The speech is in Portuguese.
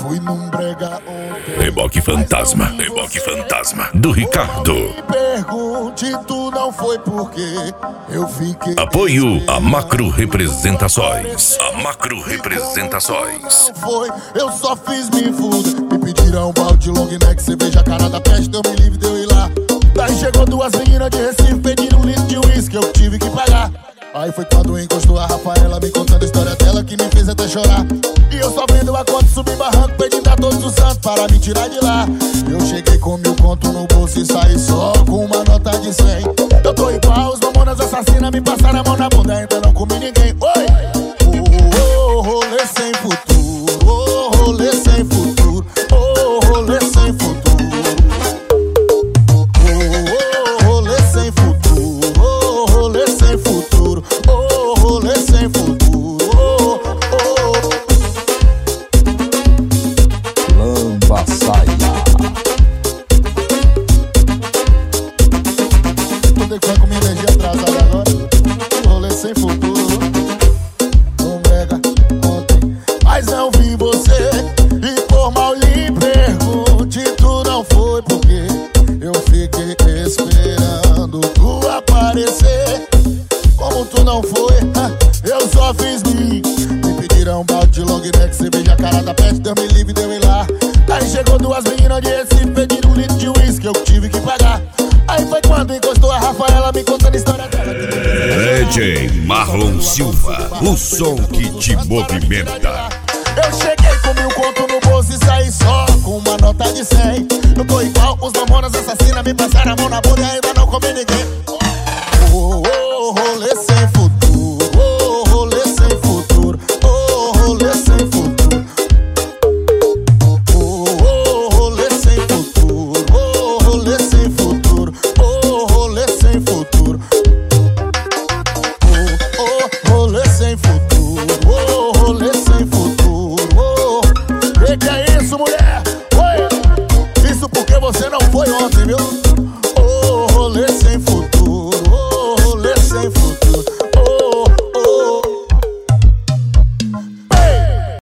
Fui num brega ontem. Reboque Fantasma, Reboque Fantasma, do Ricardo. Me pergunte, tu não foi porque eu fiquei. Apoio a Macro Representações. A Macro Representações. Não foi, eu só fiz me fuder. Me pediram um balde de long neck, cerveja, a cara da peste, deu me livre, deu ir lá. Daí chegou duas meninas de Recife, pediram um litro de uísque, eu tive que pagar. Aí foi quando encostou a Rafaela, me contando a história dela, que me fez até chorar. E eu só vendo a conta, subir barranco, pedindo a todos os santos para me tirar de lá. Eu cheguei com 1000 conto no bolso e saí só com uma nota de 100. Eu tô igual os mamonas assassinas, me passaram a mão na bunda, ainda não comi ninguém. Oi! Rolê sem futuro, rolê sem futuro, rolê sem futuro. Rolê sem futuro, rolê sem futuro, rolê sem futuro. Lamba saia. Vou ter que ficar com minha energia atrasada agora. Rolê sem futuro. Mas não vi você e por mal lhe pergunte, tu não foi porque eu fiquei esperando tu aparecer. Como tu não foi, eu só fiz me pediram um balde de long neck, cerveja, a cara da peste, deu me livre, deu ir lá. Aí chegou duas meninas de Recife, pediram um litro de uísque, eu tive que pagar. Aí foi quando encostou a Rafaela, me contando a história dela. DJ Marlon Silva, o som que te movimenta. Eu cheguei com 1000 conto no bolso e saí só com uma nota de 100. Eu tô igual os mamonas assassinas, me passaram a mão na bunda e ainda não comi ninguém. Rolê sem futuro, rolê sem futuro, rolê sem futuro.